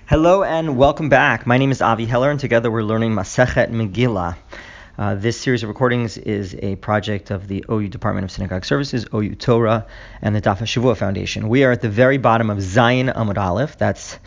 Hello and welcome back. My name is Avi Heller, and together we're learning Masechet Megillah. This series of recordings is a project of the OU Department of Synagogue Services, OU Torah, and the Daf HaShavua Foundation. We are at the very bottom of Zayin Amud Aleph, that's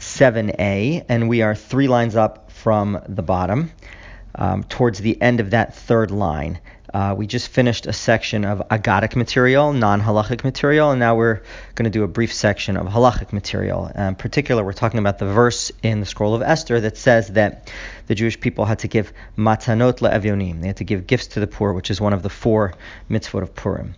7a, and we are 3 lines up from the bottom, towards the end of that third line. We just finished a section of Agadic material, non-halachic material, and now we're going to do a brief section of halachic material. In particular, we're talking about the verse in the scroll of Esther that says that the Jewish people had to give matanot le'evyonim. They had to give gifts to the poor, which is one of the 4 mitzvot of Purim.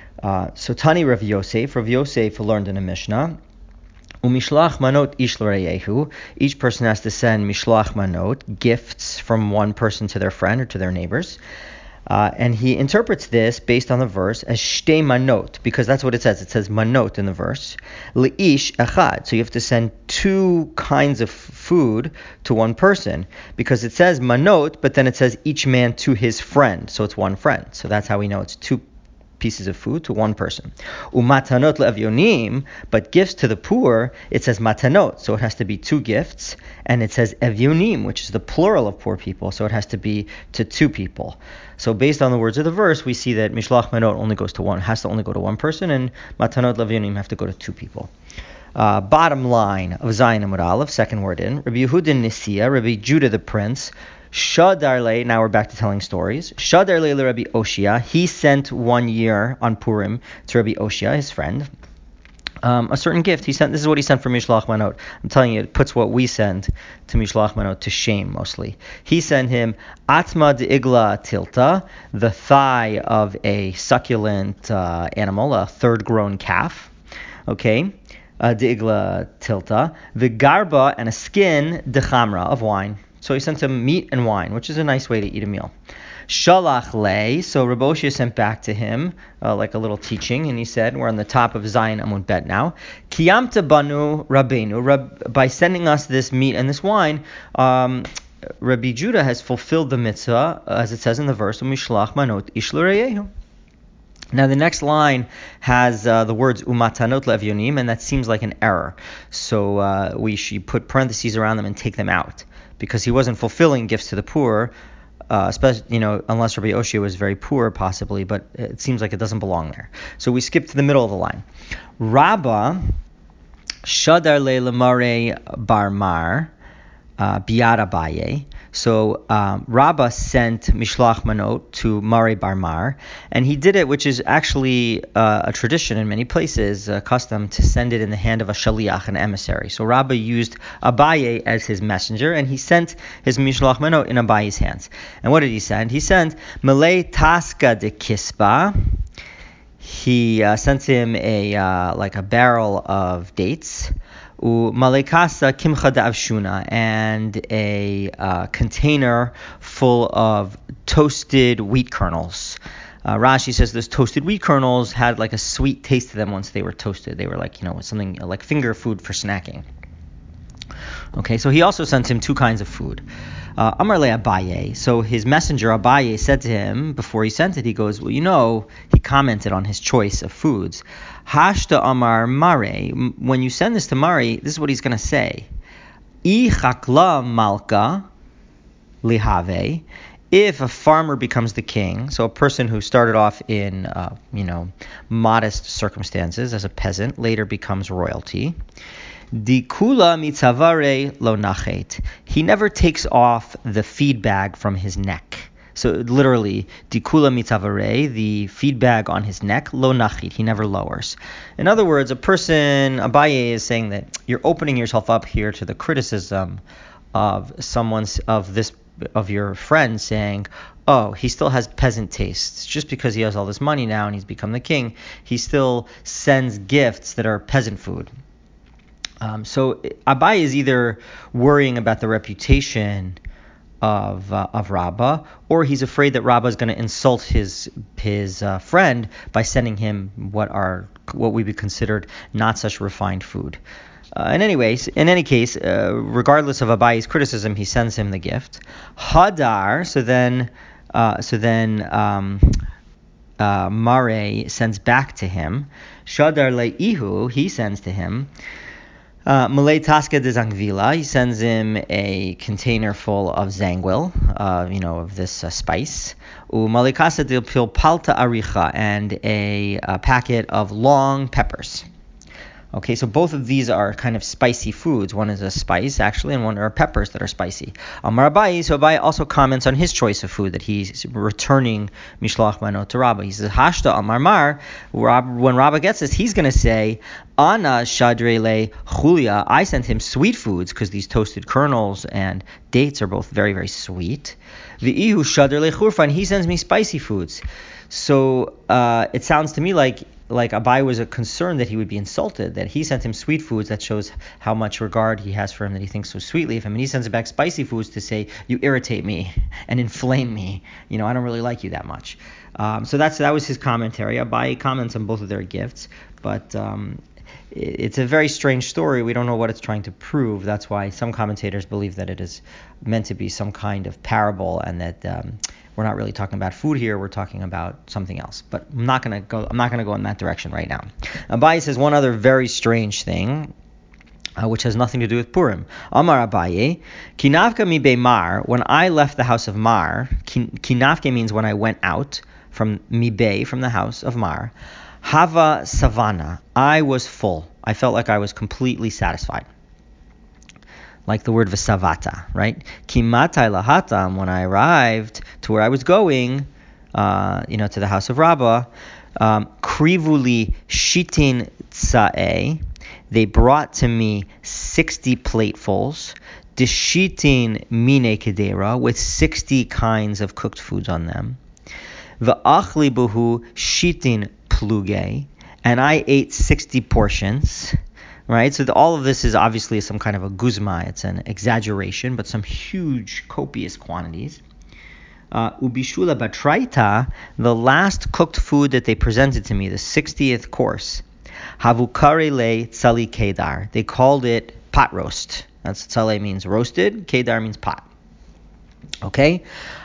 So Tani Rav Yosef learned in a Mishnah, Umishlach manot ish l'reyehu. Each person has to send mishlach manot, gifts from one person to their friend or to their neighbors. And he interprets this based on the verse as shtei manot, because that's what it says. It says manot in the verse. Le'ish echad. So you have to send 2 kinds of food to one person, because it says manot, but then it says each man to his friend. So it's one friend. So that's how we know it's 2 pieces of food to one person. Umatanot le'evyonim, but gifts to the poor, it says matanot, so it has to be 2 gifts, and it says evyonim, which is the plural of poor people, so it has to be to 2 people. So based on the words of the verse, we see that mishlach manot has to only go to one person, and matanot le'evyonim have to go to 2 people. Bottom line of Zayin Amud Aleph, second word in, Rabbi Yehudin Nisia, Rabbi Judah the Prince, Shadarle, now we're back to telling stories. Shadarle le Rabbi Oshia, he sent 1 year on Purim to Rabbi Oshia, his friend, a certain gift. This is what he sent for Mishlach Manot. I'm telling you, it puts what we send to Mishlach Manot to shame, mostly. He sent him Atma de Igla Tilta, the thigh of a succulent animal, a third-grown calf. Okay? De Igla Tilta. The Garba, and a skin, de Chamra, of wine. So he sent him meat and wine, which is a nice way to eat a meal. Shalach le, so Rabbi Oshia sent back to him, like a little teaching, and he said, we're on the top of Zayin Amud Bet now, Kiyamta banu Rabbeinu, by sending us this meat and this wine, Rabbi Judah has fulfilled the mitzvah, as it says in the verse, Mishlach manot ish l'reyehu. Now the next line has the words umatanot le'evyonim, and that seems like an error. So we should put parentheses around them and take them out, because he wasn't fulfilling gifts to the poor, especially, unless Rabbi Oshia was very poor, possibly, but it seems like it doesn't belong there. So we skip to the middle of the line. Rabba shadar le lemare barmar biad Abaye. So Rabbah sent Mishlach Manot to Mare Barmar, and he did it, which is actually a tradition in many places, a custom to send it in the hand of a shaliach, an emissary. So Rabbah used Abaye as his messenger, and he sent his Mishlach Manot in Abaye's hands. And what did he send? He sent Malay Taska de Kispa. He sent him a barrel of dates, Malekasa Kimcha Avshuna, and a container full of toasted wheat kernels. Rashi says those toasted wheat kernels had like a sweet taste to them once they were toasted. They were like, something like finger food for snacking. Okay, so he also sent him 2 kinds of food. Amar le Abaye, so his messenger Abaye said to him, before he sent it, he goes, he commented on his choice of foods. Hashta Amar Mare, when you send this to Mare, this is what he's going to say. I chakla malka lihave, if a farmer becomes the king, so a person who started off in, modest circumstances as a peasant, later becomes royalty, Dikula mitzavare lo nachet. He never takes off the feed bag from his neck. So literally, dikula mitzavare, the feed bag on his neck, lo nachit. He never lowers. In other words, Abaye is saying that you're opening yourself up here to the criticism of your friend saying, oh, he still has peasant tastes. Just because he has all this money now and he's become the king, he still sends gifts that are peasant food. So Abaye is either worrying about the reputation of Rabbah, or he's afraid that Rabbah is going to insult his friend by sending him what we would consider not such refined food. In any case, regardless of Abaye's criticism, he sends him the gift. Hadar. So then Mare sends back to him. Shadar le'ihu. He sends to him. Malay Taska de Zangvila, he sends him a container full of zangwil, of this spice. Malikasa de Pilpalta Aricha, and a packet of long peppers. Okay, so both of these are kind of spicy foods. One is a spice, actually, and one are peppers that are spicy. Amar Abaye, so Abaye also comments on his choice of food, that he's returning Mishloach Manot to Rabba. He says, Hashta Amar Mar, when Rabba gets this, he's going to say, Ana Shadrele Chulia, I sent him sweet foods, because these toasted kernels and dates are both very, very sweet. V'ihu Shadrele Churfa, and he sends me spicy foods. So it sounds to me like Abaye was concerned that he would be insulted, that he sent him sweet foods. That shows how much regard he has for him, that he thinks so sweetly of him. And he sends him back spicy foods to say, you irritate me and inflame me. I don't really like you that much. So that was his commentary. Abaye comments on both of their gifts, but it's a very strange story. We don't know what it's trying to prove. That's why some commentators believe that it is meant to be some kind of parable, and that we're not really talking about food here. We're talking about something else. But I'm not going to go in that direction right now. Abaye says one other very strange thing, which has nothing to do with Purim. Amar Abaye, kinavka mi be'mar, when I left the house of Mar, kinavke means when I went out from mi from the house of Mar, hava savana, I was full. I felt like I was completely satisfied. Like the word v'savata, right? Kimatai lahatam, when I arrived to where I was going, to the house of Rabbah, krivuli shitin tsa'e, they brought to me 60 platefuls, dishitin mine kedera, with 60 kinds of cooked foods on them, v'achli buhu shitin pluge, and I ate 60 portions. Right, so all of this is obviously some kind of a guzma. It's an exaggeration, but some huge, copious quantities. Ubishula batraita, the last cooked food that they presented to me, the 60th course, havukare le tzali kedar. They called it pot roast. That's tzale means roasted, kedar means pot. Okay,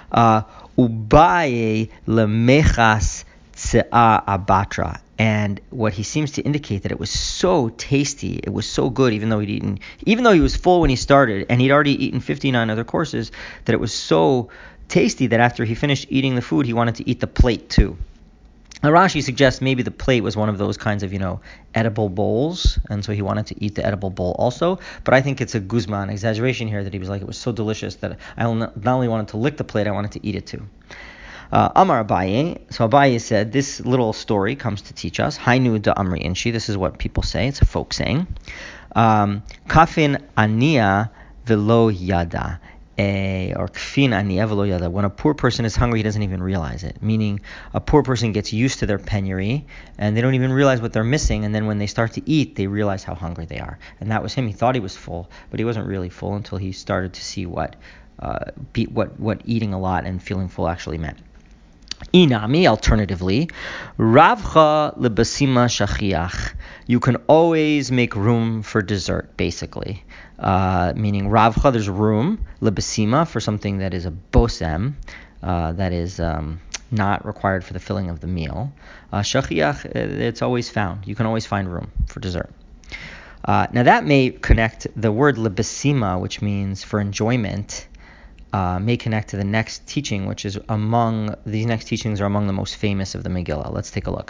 ubaye lemechas tse'a abatra. And what he seems to indicate that it was so tasty, it was so good, even though he was full when he started, and he'd already eaten 59 other courses, that it was so tasty that after he finished eating the food, he wanted to eat the plate too. Now Rashi suggests maybe the plate was one of those kinds of, edible bowls, and so he wanted to eat the edible bowl also. But I think it's a guzma, an exaggeration here, that he was like, it was so delicious that I not only wanted to lick the plate, I wanted to eat it too. Amar Abaye, so Abaye said, this little story comes to teach us, Hainu da Amri Inshi, this is what people say, it's a folk saying, Kafin Ania velo yada, or Kfin Ania velo yada, when a poor person is hungry, he doesn't even realize it, meaning a poor person gets used to their penury, and they don't even realize what they're missing, and then when they start to eat, they realize how hungry they are. And that was him. He thought he was full, but he wasn't really full until he started to see what eating a lot and feeling full actually meant. Inami, alternatively, Ravcha lebasima shachiach. You can always make room for dessert, basically. Meaning Ravcha, there's room, lebasima, for something that is a bosem, that is not required for the filling of the meal. Shachiach, it's always found. You can always find room for dessert. Now that may connect the word lebasima, which means for enjoyment, may connect to the next teaching, which is these next teachings are among the most famous of the Megillah. Let's take a look.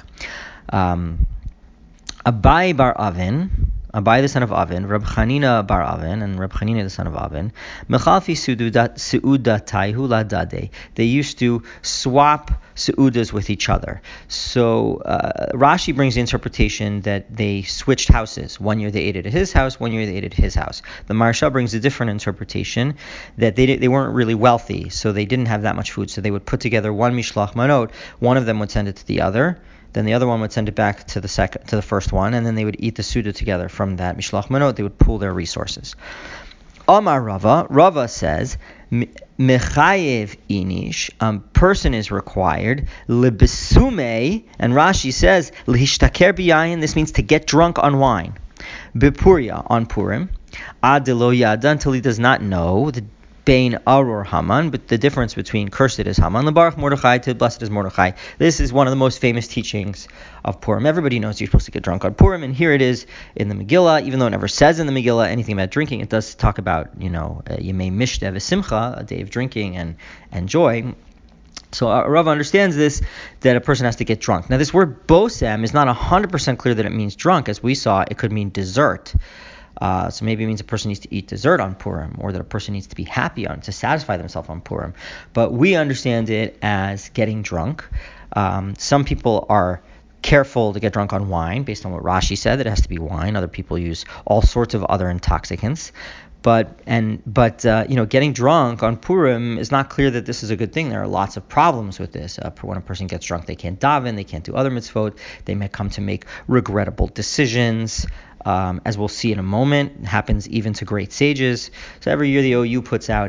Abaye bar Avin, Abaye the son of Avin, Reb Chanina bar Avin, and Reb Chanina the son of Avin, Mechalfi seudatayhu ladade. They used to swap seudas with each other. So Rashi brings the interpretation that they switched houses. 1 year they ate it at his house, 1 year they ate it at his house. The Maharsha brings a different interpretation, that they weren't really wealthy, so they didn't have that much food. So they would put together one mishloach manot, one of them would send it to the other, then the other one would send it back to the first one, and then they would eat the Suda together from that mishloach manot. They would pool their resources. Amar Rava says, Mechayev inish, person is required, lebesume, and Rashi says, lehishtaker biyayin, this means to get drunk on wine. Bepuria, on Purim, ad lo yada, until he does not know, Bein Arur Haman, but the difference between cursed is Haman, Lebarach Mordechai to blessed is Mordechai. This is one of the most famous teachings of Purim. Everybody knows you're supposed to get drunk on Purim, and here it is in the Megillah. Even though it never says in the Megillah anything about drinking, it does talk about, Yemei Mishta v'Simcha, a day of drinking and joy. So Rav understands this, that a person has to get drunk. Now this word bosem is not 100% clear that it means drunk. As we saw, it could mean dessert. So maybe it means a person needs to eat dessert on Purim, or that a person needs to be happy to satisfy themselves on Purim. But we understand it as getting drunk. Some people are careful to get drunk on wine, based on what Rashi said, that it has to be wine. Other people use all sorts of other intoxicants. But getting drunk on Purim is not clear that this is a good thing. There are lots of problems with this. When a person gets drunk, they can't daven, they can't do other mitzvot. They may come to make regrettable decisions. As we'll see in a moment, it happens even to great sages. So every year the OU puts out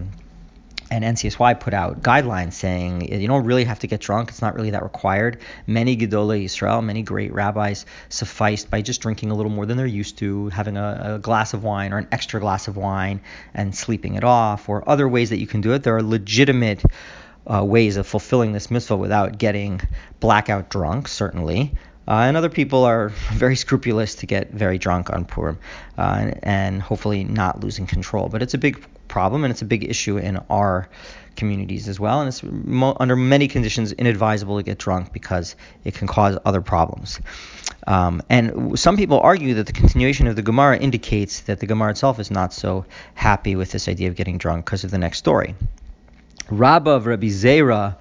and NCSY put out guidelines saying you don't really have to get drunk. It's not really that required. Many Gedolei Yisrael, many great rabbis, sufficed by just drinking a little more than they're used to, having a glass of wine or an extra glass of wine and sleeping it off, or other ways that you can do it. There are legitimate ways of fulfilling this mitzvah without getting blackout drunk, certainly. And other people are very scrupulous to get very drunk on Purim and hopefully not losing control. But it's a big problem, and it's a big issue in our communities as well. And it's under many conditions inadvisable to get drunk because it can cause other problems. And some people argue that the continuation of the Gemara indicates that the Gemara itself is not so happy with this idea of getting drunk because of the next story. Rabba of Rabbi Zera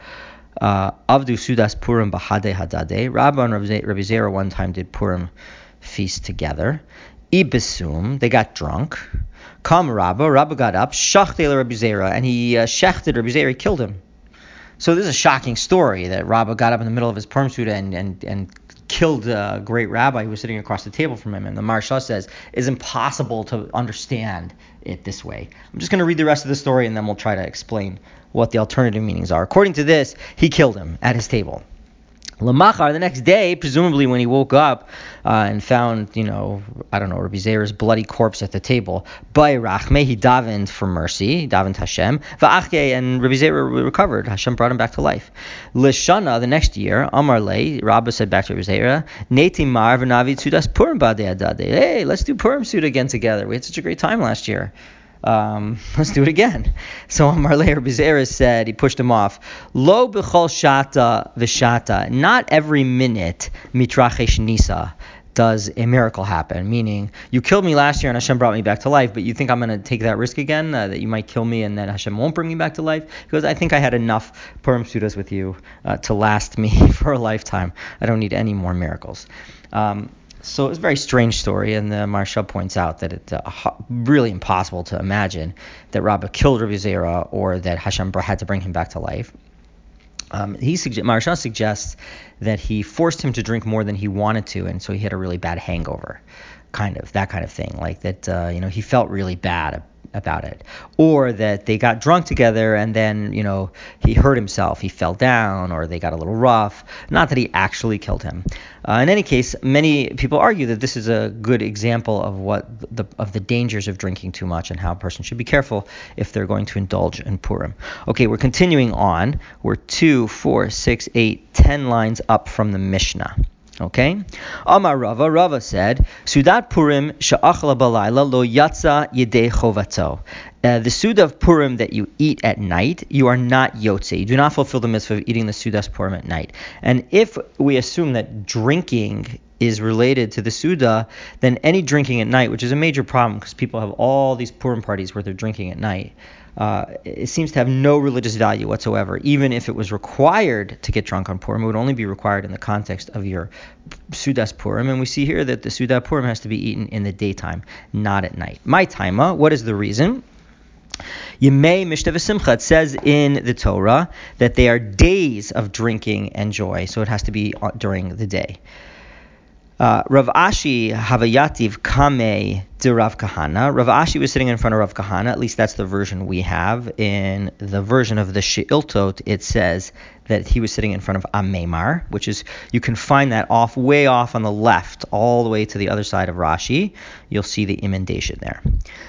Avdu Sudas Purim Bahade Hadade. Rabba and Rabbi Zera one time did Purim feast together. Ibisum, they got drunk. Kam Rabba got up, Shachtei Rabbi Zera, and he shechted Rabbi Zera, killed him. So this is a shocking story that Rabba got up in the middle of his Purim Suda and killed a great rabbi who was sitting across the table from him. And the Maharsha says it's impossible to understand it this way. I'm just going to read the rest of the story and then we'll try to explain what the alternative meanings are. According to this, he killed him at his table. Lamachar, the next day, presumably when he woke up and found, Rabbi Zera's bloody corpse at the table, by Rachme, he davened for mercy, he davened Hashem, Va'achye, and Rabbi Zera recovered. Hashem brought him back to life. Lishana, the next year, Amar Le, Rabba said back to Rabbi Zera, Neti Mar v'navi tzudas Purim b'adei adadei. Hey, let's do Purim Suda again together. We had such a great time last year. Let's do it again. So Amarle Rabbi Zera said, he pushed him off. Lo b'chol shata v'shata. Not every minute mitrachesh nisa does a miracle happen. Meaning, you killed me last year and Hashem brought me back to life, but you think I'm going to take that risk again, that you might kill me and then Hashem won't bring me back to life? Because I think I had enough Purim Sudas with you to last me for a lifetime. I don't need any more miracles. So it's a very strange story, and the Maharsha points out that it's really impossible to imagine that Rabbah killed Rabbi Zera or that Hashem had to bring him back to life. Maharsha suggests that he forced him to drink more than he wanted to, and so he had a really bad hangover, that kind of thing, like that. He felt really bad about it, or that they got drunk together and then he hurt himself, he fell down, or they got a little rough. Not that he actually killed him. In any case, many people argue that this is a good example of the dangers of drinking too much and how a person should be careful if they're going to indulge in Purim. Okay, we're continuing on. We're 2, 4, 6, 8, 10 lines up from the Mishnah. Okay? Amar Rava said, Sudat Purim sha'achla balayla lo yatsa yedei chovato. The Suda of Purim that you eat at night, you are not yotze. You do not fulfill the mitzvah of eating the Sudas Purim at night. And if we assume that drinking is related to the Suda, then any drinking at night, which is a major problem because people have all these Purim parties where they're drinking at night, it seems to have no religious value whatsoever. Even if it was required to get drunk on Purim, it would only be required in the context of your Sudas Purim. And we see here that the Suda Purim has to be eaten in the daytime, not at night. My taima, what is the reason? Yemei Mishta v'Simcha. It says in the Torah that they are days of drinking and joy, so it has to be during the day. Rav Ashi Havayativ Kamei de Rav Kahana. Rav Ashi was sitting in front of Rav Kahana. At least that's the version we have. In the version of the She'iltot, it says that he was sitting in front of Amemar, which is, you can find that way off on the left, all the way to the other side of Rashi. You'll see the emendation there.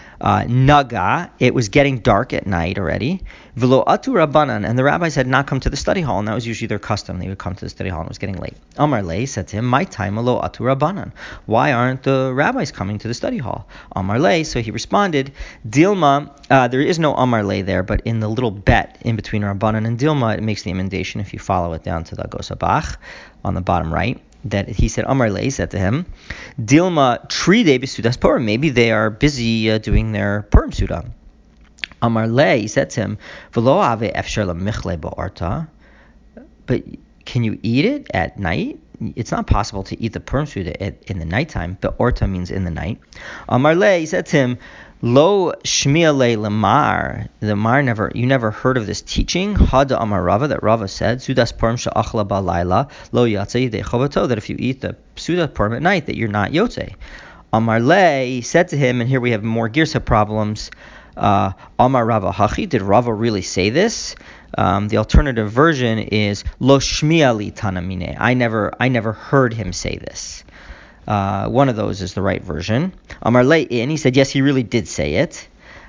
Naga, it was getting dark at night already. V'lo atu rabbanan, and the rabbis had not come to the study hall, and that was usually their custom. They would come to the study hall, and it was getting late. Amar Lei said to him, "My time lo atu rabbanan. Why aren't the rabbis coming to the study hall?" Amar Lei, so he responded, Dilma. There is no Amar Lei there, but in the little bet in between Rabbanan and Dilma, it makes the emendation if you follow it down to the Gosabach on the bottom right. That he said, Amar Lei said to him, Dilma tride b'sudas Purim. Maybe they are busy doing their Purim Suda. Amar Lei said to him, V'lo ave efshar lemichle ba'orta. But can you eat it at night? It's not possible to eat the Purim Suda in the nighttime. Ba'orta means in the night. Amar Lei said to him, Lo shmiya le lamar. The Mar you never heard of this teaching? Hada Amar Rava, that Rava said, Sudas Purim she'achla ba'layla lo yatze yidei chovato, that if you eat the Sudas Purim at night, that you're not yotze. Amar Le said to him, and here we have more girsa problems. Amar Rava Hachi, did Rava really say this? The alternative version is Lo shmiya li tanamine. I never heard him say this. One of those is the right version. Amar Le'in, he said, yes, he really did say it.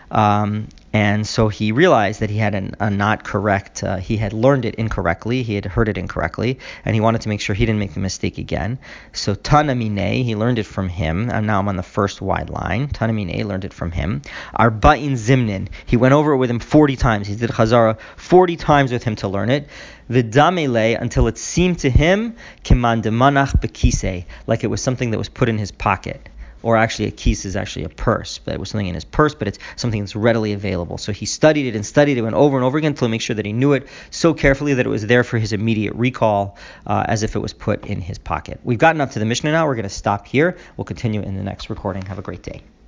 And so he realized that he had a not correct, he had learned it incorrectly, he had heard it incorrectly, and he wanted to make sure he didn't make the mistake again. So Tanamine, he learned it from him, and now I'm on the first wide line. Tanamine learned it from him. Arba'in Zimnin, he went over it with him 40 times. He did Chazara 40 times with him to learn it. V'damele, until it seemed to him, kiman demanach bekise, like it was something that was put in his pocket. Or actually, a kis is actually a purse, but it was something in his purse, but it's something that's readily available. So he studied it, went over and over again until he made sure that he knew it so carefully that it was there for his immediate recall, as if it was put in his pocket. We've gotten up to the Mishnah now. We're going to stop here. We'll continue in the next recording. Have a great day.